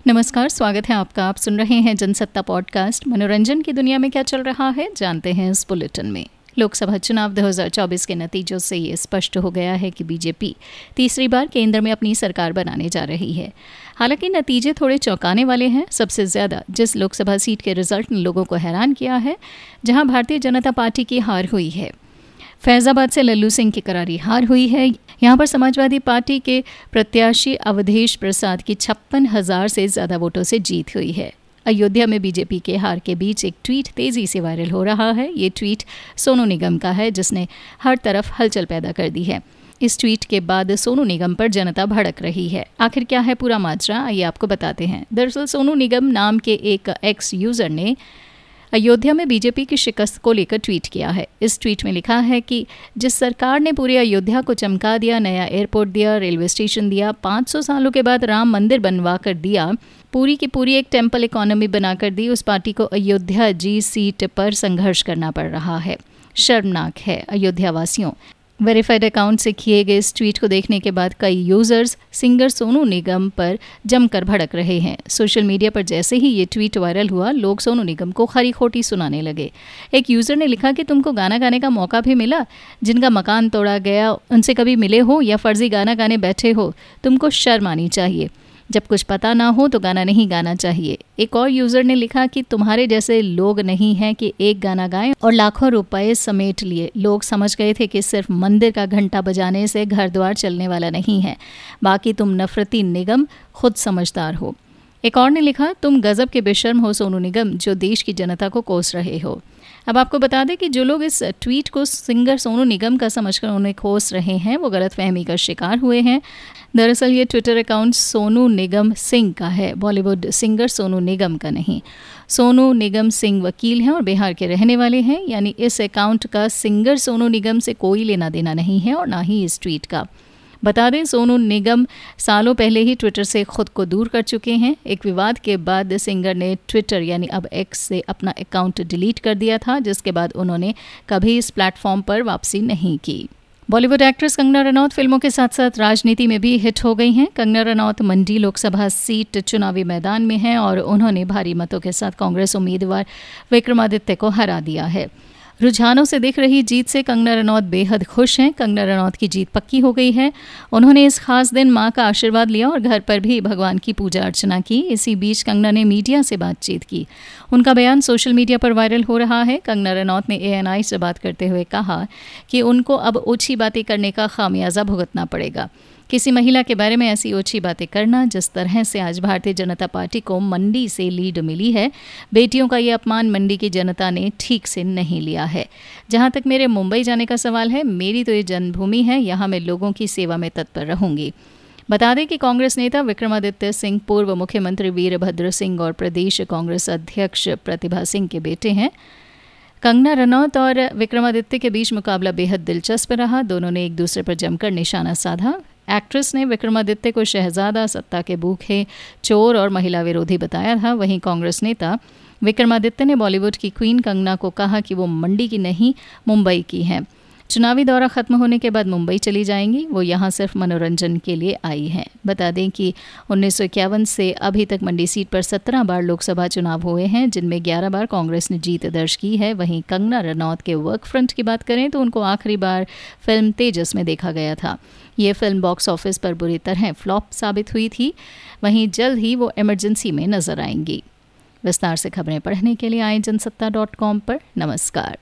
नमस्कार, स्वागत है आपका। आप सुन रहे हैं जनसत्ता पॉडकास्ट। मनोरंजन की दुनिया में क्या चल रहा है, जानते हैं इस बुलेटिन में। लोकसभा चुनाव 2024 के नतीजों से ये स्पष्ट हो गया है कि बीजेपी तीसरी बार केंद्र में अपनी सरकार बनाने जा रही है। हालांकि नतीजे थोड़े चौंकाने वाले हैं। सबसे ज्यादा जिस लोकसभा सीट के रिजल्ट ने लोगों को हैरान किया है, जहां भारतीय जनता पार्टी की हार हुई है। फैजाबाद से लल्लू सिंह की करारी हार हुई है। यहाँ पर समाजवादी पार्टी के प्रत्याशी अवधेश प्रसाद की 56,000 से ज़्यादा वोटों से जीत हुई है। अयोध्या में बीजेपी के हार के बीच एक ट्वीट तेज़ी से वायरल हो रहा है। ये ट्वीट सोनू निगम का है, जिसने हर तरफ हलचल पैदा कर दी है। इस ट्वीट के बाद सोनू निगम पर जनता भड़क रही है। आखिर क्या है पूरा माजरा, आइए आपको बताते हैं। दरअसल सोनू निगम नाम के एक एक्स यूज़र ने अयोध्या में बीजेपी की शिकस्त को लेकर ट्वीट किया है। इस ट्वीट में लिखा है कि जिस सरकार ने पूरी अयोध्या को चमका दिया, नया एयरपोर्ट दिया, रेलवे स्टेशन दिया, 500 सालों के बाद राम मंदिर बनवा कर दिया, पूरी की पूरी एक टेम्पल इकोनॉमी बनाकर दी, उस पार्टी को अयोध्या जी सीट पर संघर्ष करना पड़ रहा है। शर्मनाक है अयोध्या वासियों। वेरीफाइड अकाउंट से किए गए इस ट्वीट को देखने के बाद कई यूजर्स सिंगर सोनू निगम पर जमकर भड़क रहे हैं। सोशल मीडिया पर जैसे ही ये ट्वीट वायरल हुआ, लोग सोनू निगम को खरी खोटी सुनाने लगे। एक यूजर ने लिखा कि तुमको गाना गाने का मौका भी मिला, जिनका मकान तोड़ा गया उनसे कभी मिले हो या फर्जी गाना गाने बैठे हो, तुमको शर्म आनी चाहिए। जब कुछ पता ना हो तो गाना नहीं गाना चाहिए। एक और यूजर ने लिखा कि तुम्हारे जैसे लोग नहीं हैं कि एक गाना गाएं और लाखों रुपए समेट लिए। लोग समझ गए थे कि सिर्फ मंदिर का घंटा बजाने से घर द्वार चलने वाला नहीं है। बाकी तुम नफरती निगम खुद समझदार हो। एक और ने लिखा, तुम गजब के बेशर्म हो सोनू निगम, जो देश की जनता को कोस रहे हो। अब आपको बता दें कि जो लोग इस ट्वीट को सिंगर सोनू निगम का समझकर उन्हें कोस रहे हैं, वो गलतफहमी का शिकार हुए हैं। दरअसल ये ट्विटर अकाउंट सोनू निगम सिंह का है, बॉलीवुड सिंगर सोनू निगम का नहीं। सोनू निगम सिंह वकील हैं और बिहार के रहने वाले हैं, यानी इस अकाउंट का सिंगर सोनू निगम से कोई लेना देना नहीं है और ना ही इस ट्वीट का। बता दें, सोनू निगम सालों पहले ही ट्विटर से खुद को दूर कर चुके हैं। एक विवाद के बाद सिंगर ने ट्विटर यानी अब एक्स से अपना अकाउंट डिलीट कर दिया था, जिसके बाद उन्होंने कभी इस प्लेटफॉर्म पर वापसी नहीं की। बॉलीवुड एक्ट्रेस कंगना रनौत फिल्मों के साथ साथ राजनीति में भी हिट हो गई हैं। कंगना रनौत मंडी लोकसभा सीट चुनावी मैदान में हैं और उन्होंने भारी मतों के साथ कांग्रेस उम्मीदवार विक्रमादित्य को हरा दिया है। रुझानों से दिख रही जीत से कंगना रनौत बेहद खुश हैं। कंगना रनौत की जीत पक्की हो गई है। उन्होंने इस खास दिन मां का आशीर्वाद लिया और घर पर भी भगवान की पूजा अर्चना की। इसी बीच कंगना ने मीडिया से बातचीत की। उनका बयान सोशल मीडिया पर वायरल हो रहा है। कंगना रनौत ने ANI से बात करते हुए कहा कि उनको अब ओछी बातें करने का खामियाजा भुगतना पड़ेगा। किसी महिला के बारे में ऐसी ओछी बातें करना, जिस तरह से आज भारतीय जनता पार्टी को मंडी से लीड मिली है, बेटियों का ये अपमान मंडी की जनता ने ठीक से नहीं लिया है। जहां तक मेरे मुंबई जाने का सवाल है, मेरी तो ये जन्मभूमि है, यहाँ मैं लोगों की सेवा में तत्पर रहूंगी। बता दें कि कांग्रेस नेता विक्रमादित्य सिंह पूर्व मुख्यमंत्री वीरभद्र सिंह और प्रदेश कांग्रेस अध्यक्ष प्रतिभा सिंह के बेटे हैं। कंगना रनौत और विक्रमादित्य के बीच मुकाबला बेहद दिलचस्प रहा। दोनों ने एक दूसरे पर जमकर निशाना साधा। एक्ट्रेस ने विक्रमादित्य को शहजादा, सत्ता के भूखे, चोर और महिला विरोधी बताया था। वहीं कांग्रेस नेता विक्रमादित्य ने बॉलीवुड की क्वीन कंगना को कहा कि वो मंडी की नहीं, मुंबई की हैं। चुनावी दौरा खत्म होने के बाद मुंबई चली जाएंगी। वो यहाँ सिर्फ मनोरंजन के लिए आई हैं। बता दें कि 1951 से अभी तक मंडी सीट पर 17 बार लोकसभा चुनाव हुए हैं, जिनमें 11 बार कांग्रेस ने जीत दर्ज की है। वहीं कंगना रनौत के वर्क फ्रंट की बात करें तो उनको आखिरी बार फिल्म तेजस में देखा गया था। ये फिल्म बॉक्स ऑफिस पर बुरी तरह फ्लॉप साबित हुई थी। वहीं जल्द ही वो इमरजेंसी में नजर आएंगी। विस्तार से खबरें पढ़ने के लिए आए जनसत्ता.com पर। नमस्कार।